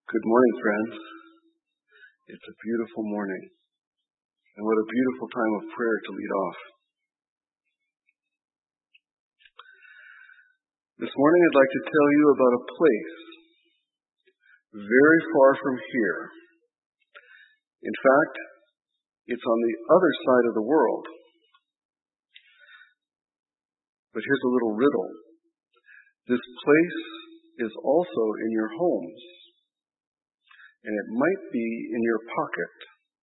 Good morning, friends. It's a beautiful morning, and what a beautiful time of prayer to lead off. This morning I'd like to tell you about a place very far from here. In fact, it's on the other side of the world. But here's a little riddle. This place is also in your homes. And it might be in your pocket.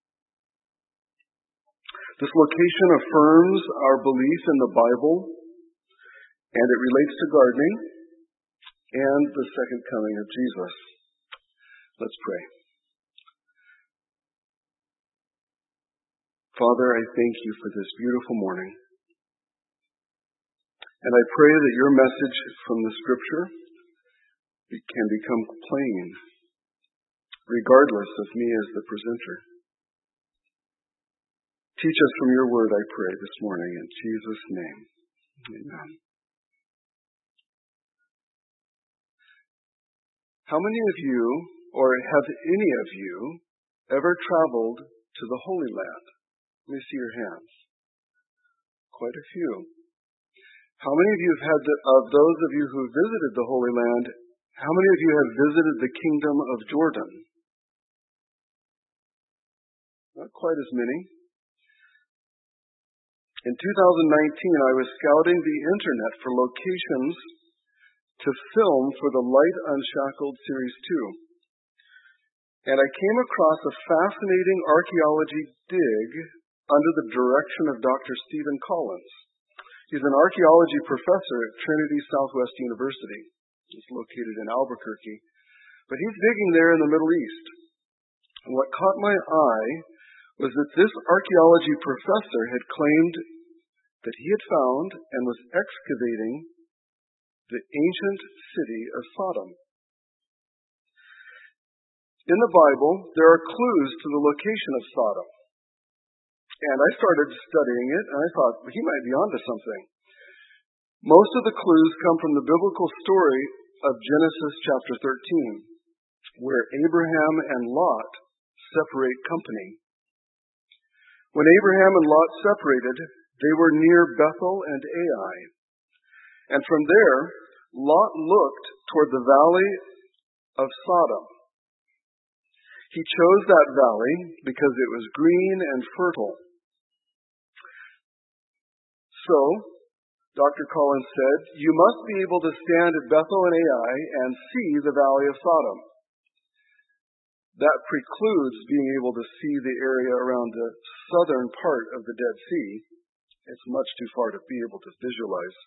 This location affirms our belief in the Bible, and it relates to gardening and the second coming of Jesus. Let's pray. Father, I thank you for this beautiful morning. And I pray that your message from the Scripture can become plain, regardless of me as the presenter. Teach us from your word, I pray, this morning, in Jesus' name. Amen. How many of you, or have any of you, ever traveled to the Holy Land? Let me see your hands. Quite a few. How many of you have had, of those of you who visited the Holy Land, how many of you have visited the Kingdom of Jordan? Not quite as many. In 2019, I was scouting the internet for locations to film for the Light Unshackled Series 2. And I came across a fascinating archaeology dig under the direction of Dr. Stephen Collins. He's an archaeology professor at Trinity Southwest University. It's located in Albuquerque. But he's digging there in the Middle East. And what caught my eye was that this archaeology professor had claimed that he had found and was excavating the ancient city of Sodom. In the Bible, there are clues to the location of Sodom. And I started studying it, and I thought, he might be onto something. Most of the clues come from the biblical story of Genesis chapter 13, where Abraham and Lot separate company. When Abraham and Lot separated, they were near Bethel and Ai. And from there, Lot looked toward the valley of Sodom. He chose that valley because it was green and fertile. So, Dr. Collins said, you must be able to stand at Bethel and Ai and see the valley of Sodom. That precludes being able to see the area around the southern part of the Dead Sea. It's much too far to be able to visualize.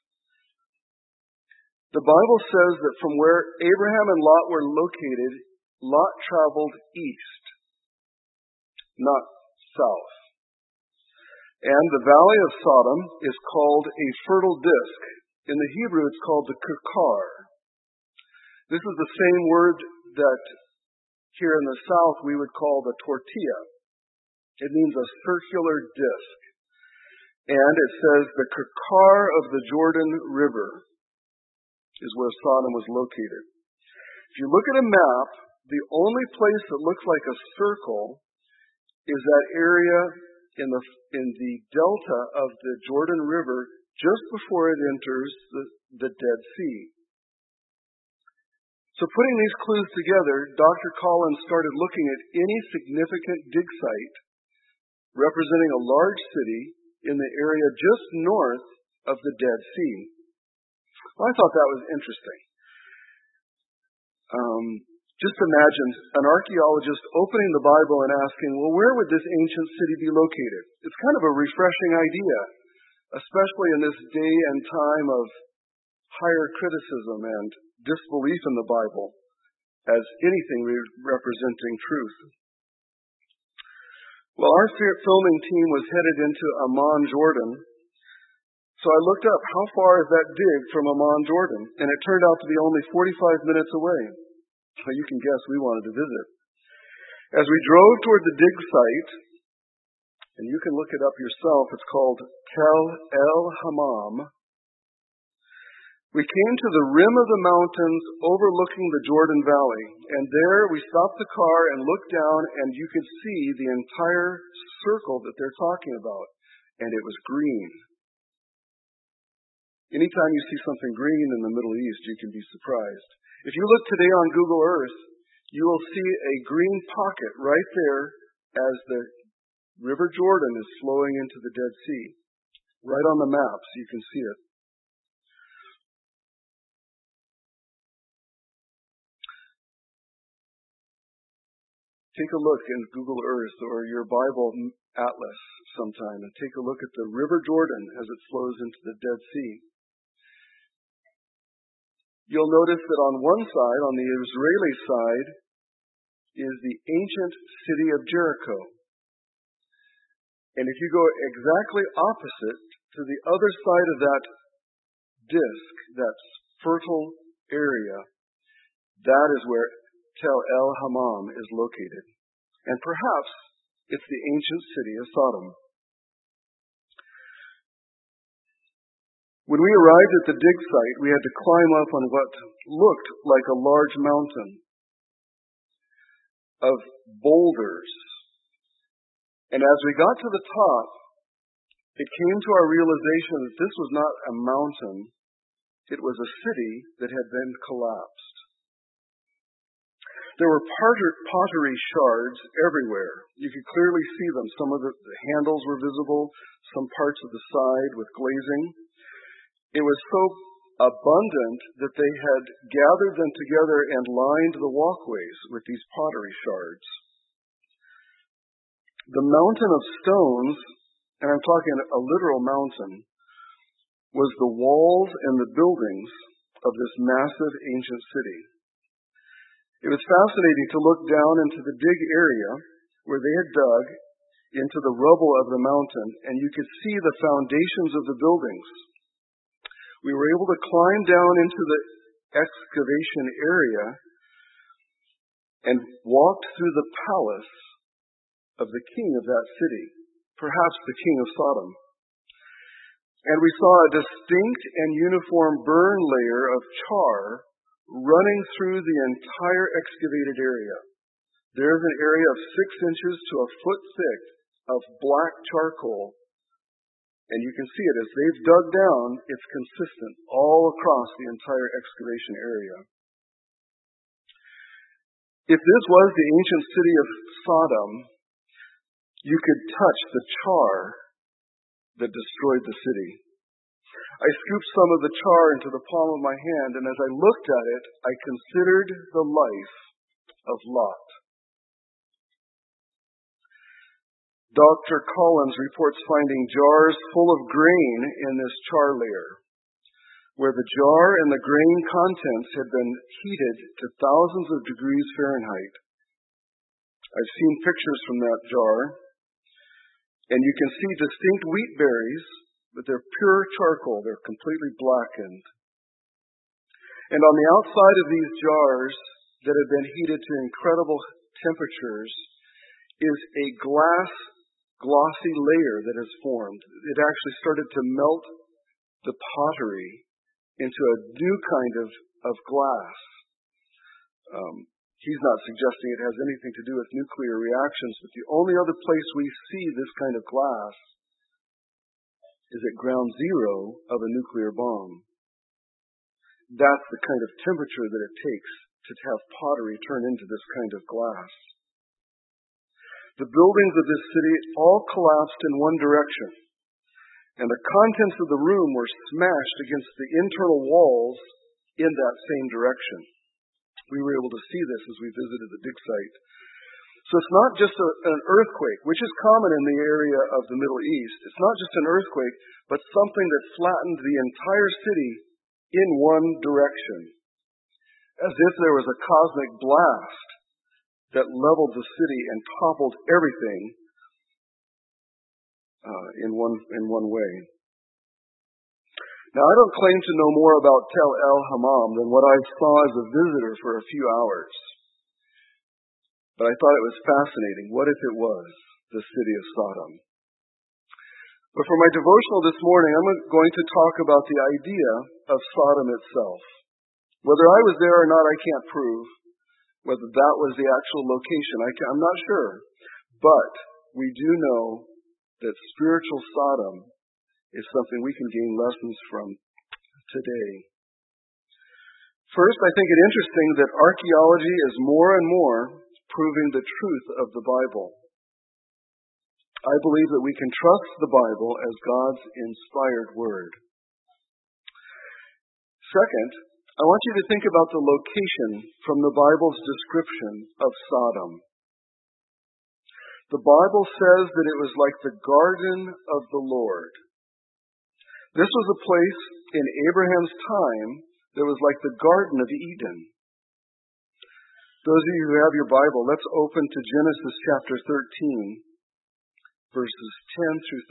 The Bible says that from where Abraham and Lot were located, Lot traveled east, not south. And the valley of Sodom is called a fertile disk. In the Hebrew, it's called the Kekar. This is the same word that here in the South we would call the tortilla. It means a circular disk. And it says the Kekar of the Jordan River is where Sodom was located. If you look at a map, the only place that looks like a circle is that area in the delta of the Jordan River just before it enters the Dead Sea. So putting these clues together, Dr. Collins started looking at any significant dig site representing a large city in the area just north of the Dead Sea. Well, I thought that was interesting. Just imagine an archaeologist opening the Bible and asking, well, where would this ancient city be located? It's kind of a refreshing idea, especially in this day and time of higher criticism and disbelief in the Bible as anything representing truth. Well, our filming team was headed into Amman, Jordan. So I looked up, how far is that dig from Amman, Jordan? And it turned out to be only 45 minutes away. So you can guess we wanted to visit. As we drove toward the dig site, and you can look it up yourself, it's called Tel El Hammam. We came to the rim of the mountains overlooking the Jordan Valley, and there we stopped the car and looked down, and you could see the entire circle that they're talking about, and it was green. Anytime you see something green in the Middle East, you can be surprised. If you look today on Google Earth, you will see a green pocket right there as the River Jordan is flowing into the Dead Sea. Right on the map, so you can see it. Take a look in Google Earth or your Bible atlas sometime and take a look at the River Jordan as it flows into the Dead Sea. You'll notice that on one side, on the Israeli side, is the ancient city of Jericho. And if you go exactly opposite to the other side of that disk, that fertile area, that is where Tel El Hammam is located. And perhaps it's the ancient city of Sodom. When we arrived at the dig site, we had to climb up on what looked like a large mountain of boulders. And as we got to the top, it came to our realization that this was not a mountain, it was a city that had been collapsed. There were pottery shards everywhere. You could clearly see them. Some of the handles were visible, some parts of the side with glazing. It was so abundant that they had gathered them together and lined the walkways with these pottery shards. The mountain of stones, and I'm talking a literal mountain, was the walls and the buildings of this massive ancient city. It was fascinating to look down into the dig area where they had dug into the rubble of the mountain, and you could see the foundations of the buildings. We were able to climb down into the excavation area and walked through the palace of the king of that city, perhaps the king of Sodom. And we saw a distinct and uniform burn layer of char running through the entire excavated area. There's an area of 6 inches to a foot thick of black charcoal. And you can see it as they've dug down, it's consistent all across the entire excavation area. If this was the ancient city of Sodom, you could touch the char that destroyed the city. I scooped some of the char into the palm of my hand, and as I looked at it, I considered the life of Lot. Dr. Collins reports finding jars full of grain in this char layer, where the jar and the grain contents had been heated to thousands of degrees Fahrenheit. I've seen pictures from that jar, and you can see distinct wheat berries, but they're pure charcoal. They're completely blackened. And on the outside of these jars that have been heated to incredible temperatures is a glass glossy layer that has formed. It actually started to melt the pottery into a new kind of glass. He's not suggesting it has anything to do with nuclear reactions, but the only other place we see this kind of glass is at ground zero of a nuclear bomb. That's the kind of temperature that it takes to have pottery turn into this kind of glass. The buildings of this city all collapsed in one direction, and the contents of the room were smashed against the internal walls in that same direction. We were able to see this as we visited the dig site. So it's not just an earthquake, which is common in the area of the Middle East. It's not just an earthquake, but something that flattened the entire city in one direction, as if there was a cosmic blast that leveled the city and toppled everything in one way. Now, I don't claim to know more about Tel El Hammam than what I saw as a visitor for a few hours. But I thought it was fascinating. What if it was the city of Sodom? But for my devotional this morning, I'm going to talk about the idea of Sodom itself. Whether I was there or not, I can't prove. Whether that was the actual location, I'm not sure. But we do know that spiritual Sodom is something we can gain lessons from today. First, I think it interesting that archaeology is more and more proving the truth of the Bible. I believe that we can trust the Bible as God's inspired word. Second, I want you to think about the location from the Bible's description of Sodom. The Bible says that it was like the garden of the Lord. This was a place in Abraham's time that was like the Garden of Eden. Those of you who have your Bible, let's open to Genesis chapter 13, verses 10 through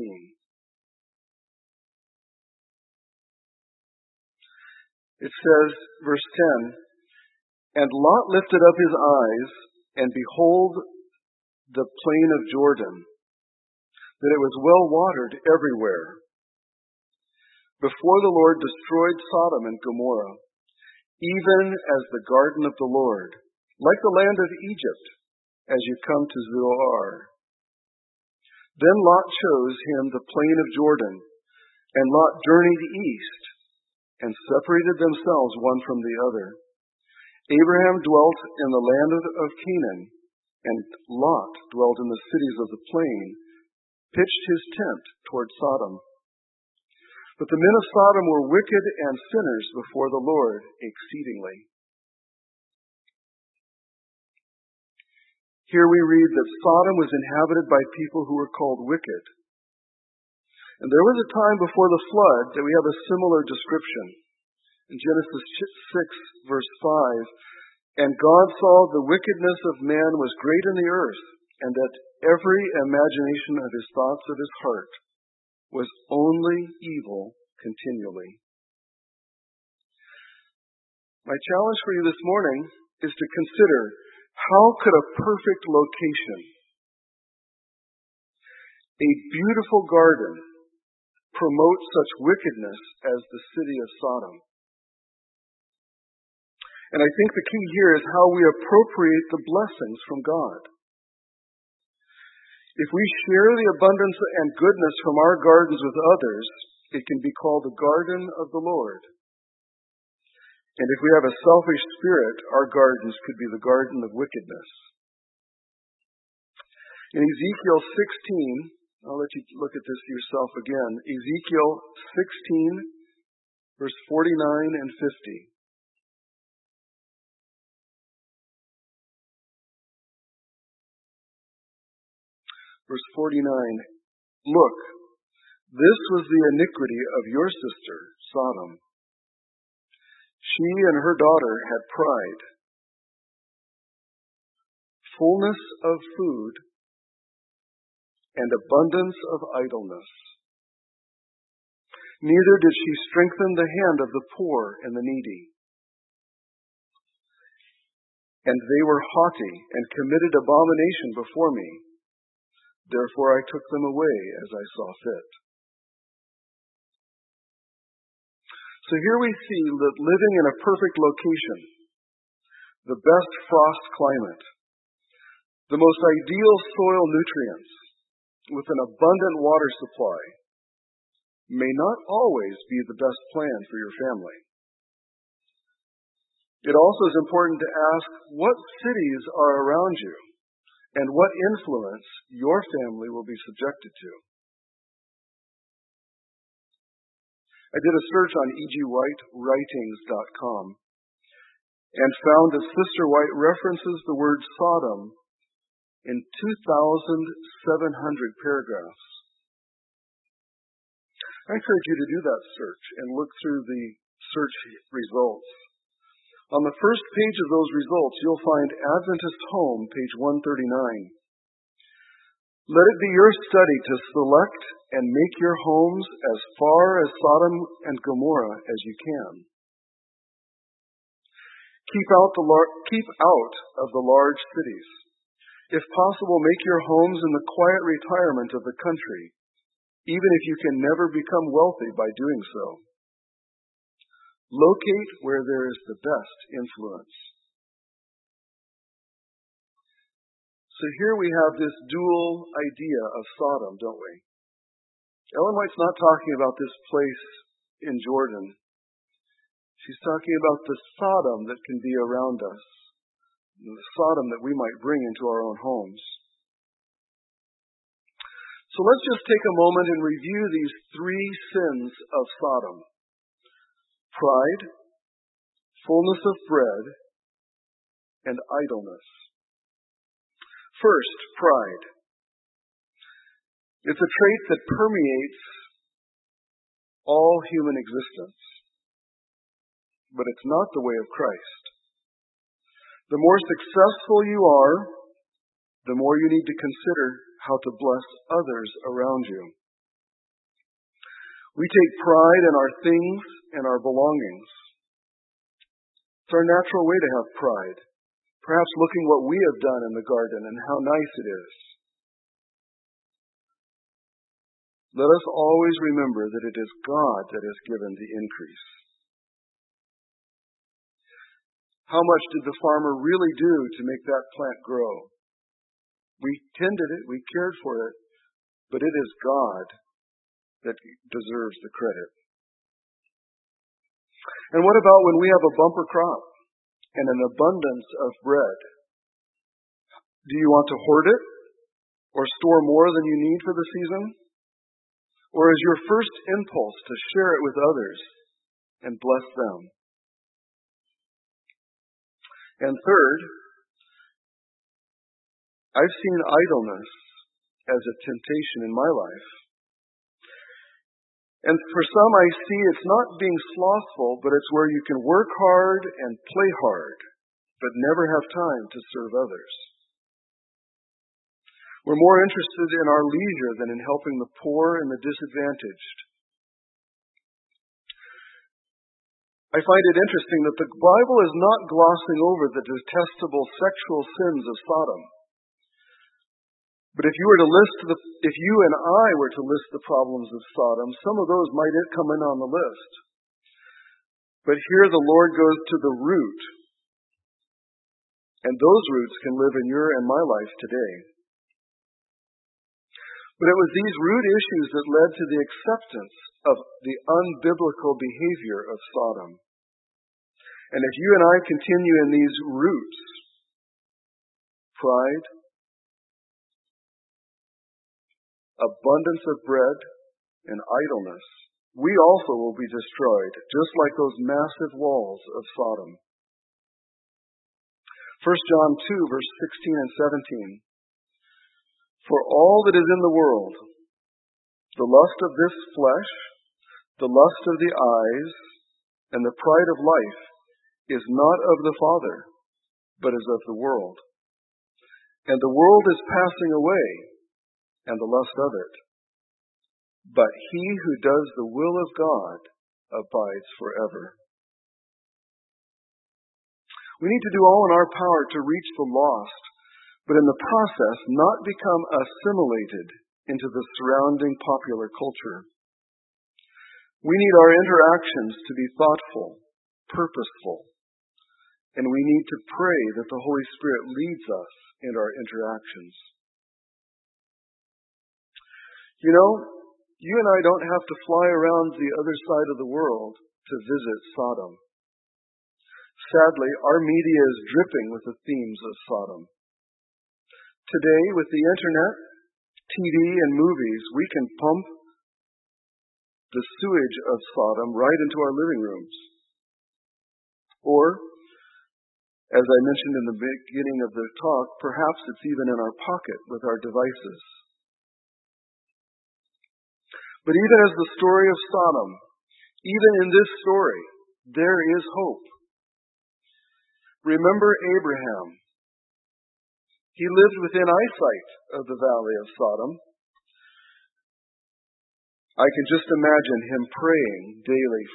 13. It says, verse 10, "And Lot lifted up his eyes, and behold the plain of Jordan, that it was well watered everywhere, before the Lord destroyed Sodom and Gomorrah, even as the garden of the Lord, like the land of Egypt, as you come to Zoar. Then Lot chose him the plain of Jordan, and Lot journeyed east, and separated themselves one from the other. Abraham dwelt in the land of Canaan, and Lot dwelt in the cities of the plain, pitched his tent toward Sodom. But the men of Sodom were wicked and sinners before the Lord exceedingly." Here we read that Sodom was inhabited by people who were called wicked. And there was a time before the flood that we have a similar description. In Genesis 6, verse 5, "And God saw the wickedness of man was great in the earth, and that every imagination of his thoughts of his heart was only evil continually." My challenge for you this morning is to consider, how could a perfect location, a beautiful garden, promote such wickedness as the city of Sodom? And I think the key here is how we appropriate the blessings from God. If we share the abundance and goodness from our gardens with others, it can be called the garden of the Lord. And if we have a selfish spirit, our gardens could be the garden of wickedness. In Ezekiel 16, I'll let you look at this yourself again. Ezekiel 16, verse 49 and 50. Verse 49, "Look, this was the iniquity of your sister, Sodom. She and her daughter had pride, fullness of food, and abundance of idleness. Neither did she strengthen the hand of the poor and the needy. And they were haughty and committed abomination before me. Therefore I took them away as I saw fit." So here we see that living in a perfect location, the best frost climate, the most ideal soil nutrients, with an abundant water supply, may not always be the best plan for your family. It also is important to ask what cities are around you and what influence your family will be subjected to. I did a search on egwhitewritings.com and found that Sister White references the word Sodom in 2,700 paragraphs. I encourage you to do that search and look through the search results. On the first page of those results, you'll find Adventist Home, page 139. "Let it be your study to select and make your homes as far as Sodom and Gomorrah as you can. Keep out of the large cities. If possible, make your homes in the quiet retirement of the country, even if you can never become wealthy by doing so. Locate where there is the best influence. So here we have this dual idea of Sodom, don't we? Ellen White's not talking about this place in Jordan. She's talking about the Sodom that can be around us, the Sodom that we might bring into our own homes. So let's just take a moment and review these three sins of Sodom: pride, fullness of bread, and idleness. First, pride. It's a trait that permeates all human existence, but it's not the way of Christ. The more successful you are, the more you need to consider how to bless others around you. We take pride in our things and our belongings. It's our natural way to have pride, perhaps looking what we have done in the garden and how nice it is. Let us always remember that it is God that has given the increase. How much did the farmer really do to make that plant grow? We tended it, we cared for it, but it is God that deserves the credit. And what about when we have a bumper crop and an abundance of bread? Do you want to hoard it or store more than you need for the season? Or is your first impulse to share it with others and bless them? And third, I've seen idleness as a temptation in my life. And for some, I see it's not being slothful, but it's where you can work hard and play hard, but never have time to serve others. We're more interested in our leisure than in helping the poor and the disadvantaged. I find it interesting that the Bible is not glossing over the detestable sexual sins of Sodom. But if you and I were to list the problems of Sodom, some of those might come in on the list. But here the Lord goes to the root. And those roots can live in your and my life today. But it was these root issues that led to the acceptance of the unbiblical behavior of Sodom. And if you and I continue in these roots, pride, abundance of bread, and idleness, we also will be destroyed, just like those massive walls of Sodom. 1 John 2, verse 16 and 17. For all that is in the world, the lust of this flesh, the lust of the eyes, and the pride of life, is not of the Father, but is of the world. And the world is passing away, and the lust of it. But he who does the will of God abides forever. We need to do all in our power to reach the lost, but in the process not become assimilated into the surrounding popular culture. We need our interactions to be thoughtful, purposeful, and we need to pray that the Holy Spirit leads us in our interactions. You know, you and I don't have to fly around the other side of the world to visit Sodom. Sadly, our media is dripping with the themes of Sodom. Today, with the internet, TV, and movies, we can pump the sewage of Sodom right into our living rooms. Or, as I mentioned in the beginning of the talk, perhaps it's even in our pocket with our devices. But even as the story of Sodom, even in this story, there is hope. Remember Abraham. He lived within eyesight of the valley of Sodom. I can just imagine him praying daily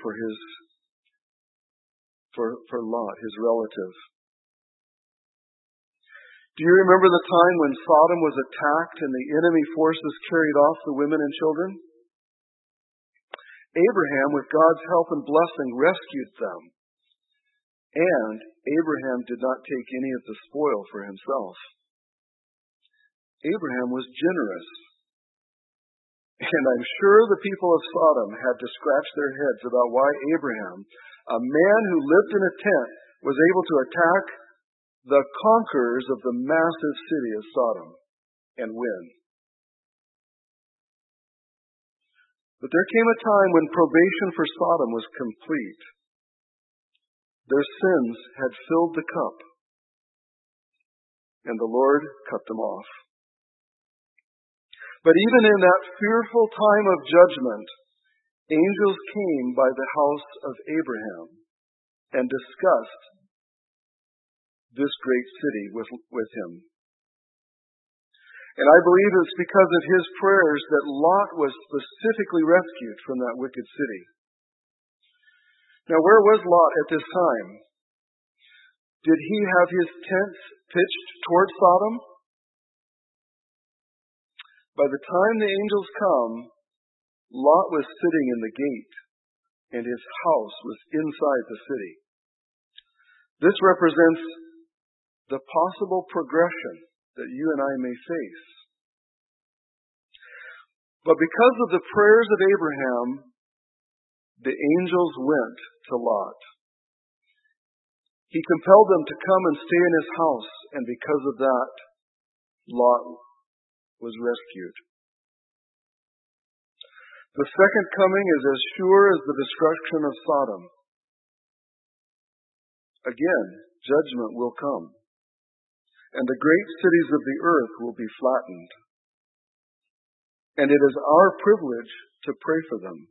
for Lot, his relative. Do you remember the time when Sodom was attacked and the enemy forces carried off the women and children? Abraham, with God's help and blessing, rescued them. And Abraham did not take any of the spoil for himself. Abraham was generous. And I'm sure the people of Sodom had to scratch their heads about why Abraham, a man who lived in a tent, was able to attack the conquerors of the massive city of Sodom and win. But there came a time when probation for Sodom was complete. Their sins had filled the cup, and the Lord cut them off. But even in that fearful time of judgment, angels came by the house of Abraham and discussed this great city with him. And I believe it's because of his prayers that Lot was specifically rescued from that wicked city. Now, where was Lot at this time? Did he have his tents pitched toward Sodom? By the time the angels come, Lot was sitting in the gate, and his house was inside the city. This represents the possible progression that you and I may face. But because of the prayers of Abraham, the angels went to Lot. He compelled them to come and stay in his house, and because of that, Lot was rescued. The second coming is as sure as the destruction of Sodom. Again, judgment will come, and the great cities of the earth will be flattened. And it is our privilege to pray for them.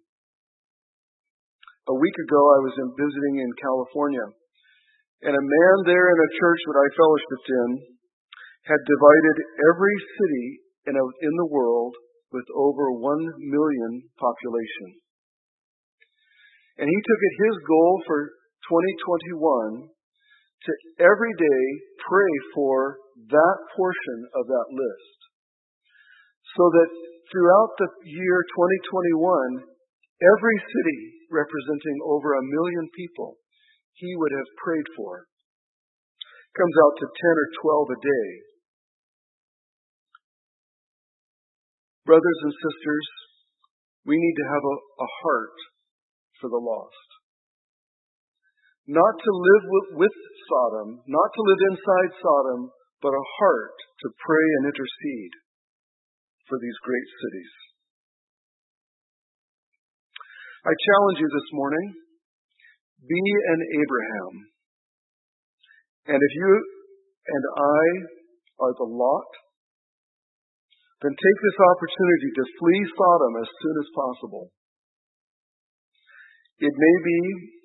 A week ago, I was visiting in California, and a man there in a church that I fellowshipped in had divided every city in the world with over 1 million population. And he took it his goal for 2021 to every day pray for that portion of that list, so that throughout the year 2021, every city representing over 1 million people he would have prayed for. Comes out to 10 or 12 a day. Brothers and sisters, we need to have a heart for the lost. Not to live with Sodom, not to live inside Sodom, but a heart to pray and intercede for these great cities. I challenge you this morning, be an Abraham. And if you and I are the Lot, then take this opportunity to flee Sodom as soon as possible. It may be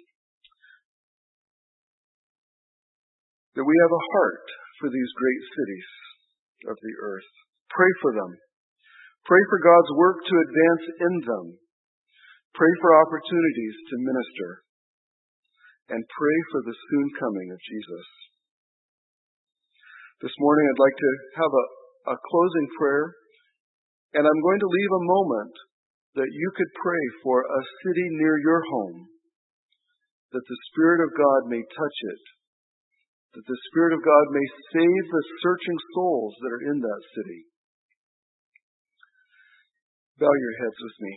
that we have a heart for these great cities of the earth. Pray for them. Pray for God's work to advance in them. Pray for opportunities to minister. And pray for the soon coming of Jesus. This morning I'd like to have a closing prayer, and I'm going to leave a moment that you could pray for a city near your home, that the Spirit of God may touch it, that the Spirit of God may save the searching souls that are in that city. Bow your heads with me.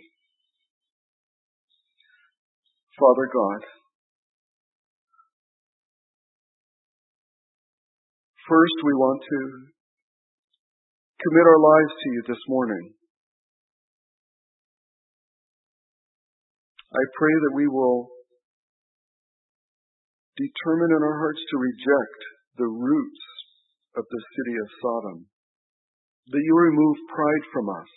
Father God, first we want to commit our lives to you this morning. I pray that we will determine in our hearts to reject the roots of the city of Sodom, that you remove pride from us,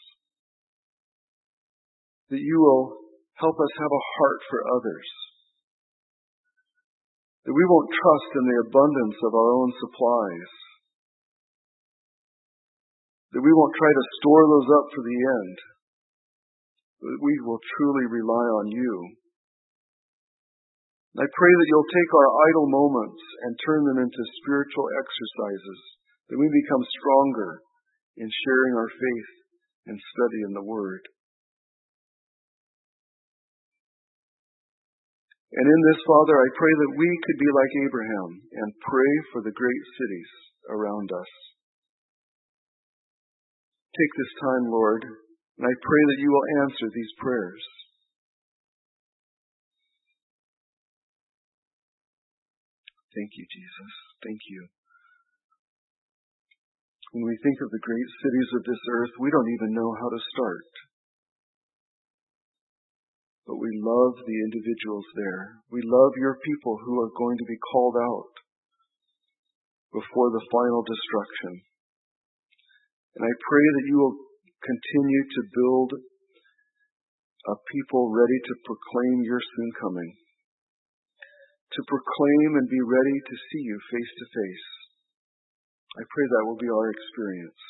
that you will help us have a heart for others, that we won't trust in the abundance of our own supplies, that we won't try to store those up for the end, but we will truly rely on you. I pray that you'll take our idle moments and turn them into spiritual exercises, that we become stronger in sharing our faith and studying the Word. And in this, Father, I pray that we could be like Abraham and pray for the great cities around us. Take this time, Lord, and I pray that you will answer these prayers. Thank you, Jesus. Thank you. When we think of the great cities of this earth, we don't even know how to start. But we love the individuals there. We love your people who are going to be called out before the final destruction. And I pray that you will continue to build a people ready to proclaim your soon coming, to proclaim and be ready to see you face to face. I pray that will be our experience.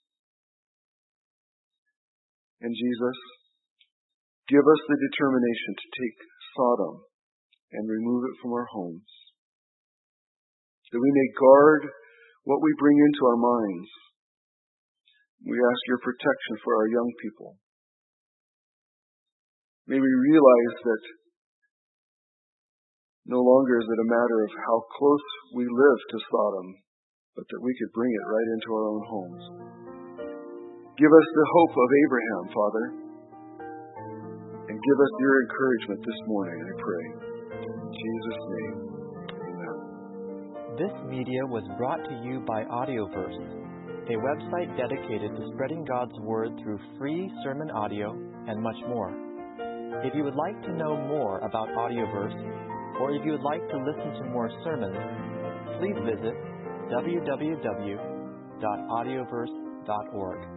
And Jesus, give us the determination to take Sodom and remove it from our homes, that we may guard what we bring into our minds. We ask your protection for our young people. May we realize that no longer is it a matter of how close we live to Sodom, but that we could bring it right into our own homes. Give us the hope of Abraham, Father, and give us your encouragement this morning, I pray. In Jesus' name, amen. This media was brought to you by Audioverse, a website dedicated to spreading God's Word through free sermon audio and much more. If you would like to know more about Audioverse, or if you would like to listen to more sermons, please visit www.audioverse.org.